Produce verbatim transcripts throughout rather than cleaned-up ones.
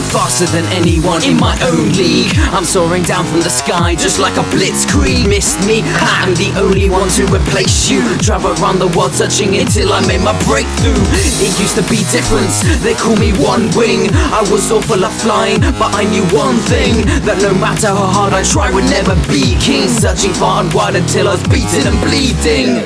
faster than anyone in my own league. I'm soaring down from the sky just like a blitzkrieg. Missed me? Ha, I'm the only one to replace you. Travel around the world searching until I made my breakthrough. It used to be different, they call me One Wing. I was so full of flying, but I knew one thing, that no matter how hard I try, would never be king. Searching far and wide until I was beaten and bleeding.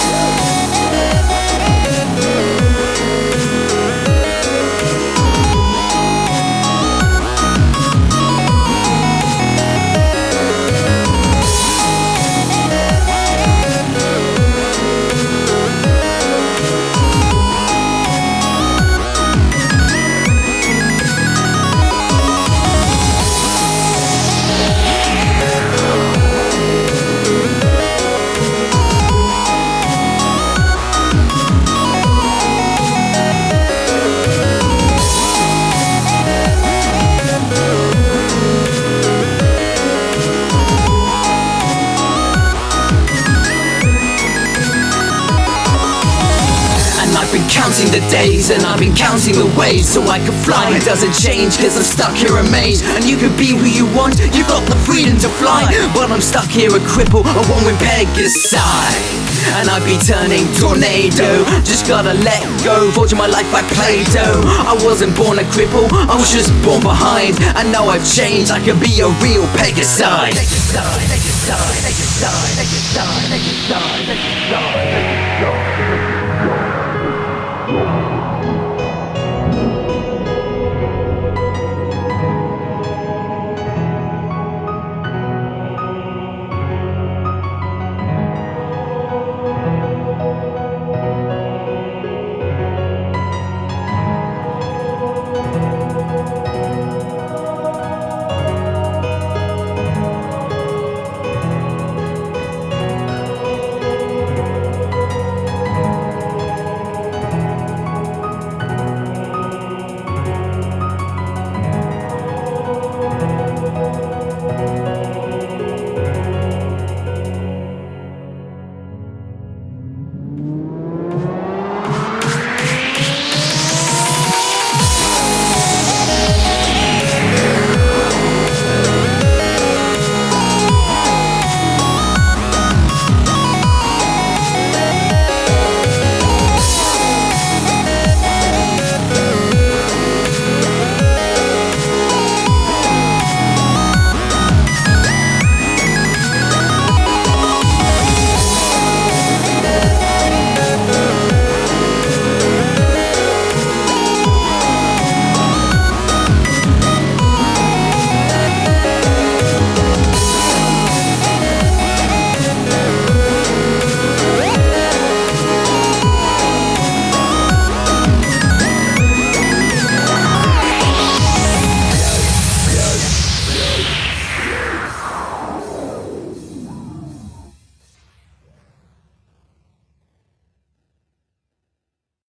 I've been counting the days and I've been counting the ways so I can fly. It doesn't change cause I'm stuck here amazed. And you can be who you want, you've got the freedom to fly. But I'm stuck here a cripple, a one with Pegasus. And I'd be turning tornado, just gotta let go, forging my life like Play-Doh. I wasn't born a cripple, I was just born behind. And now I've changed, I can be a real Pegasus. Pegasus, Pegasus, Pegasus, Pegasus, Pegasus, Pegasus, Pegasus, Pegasus.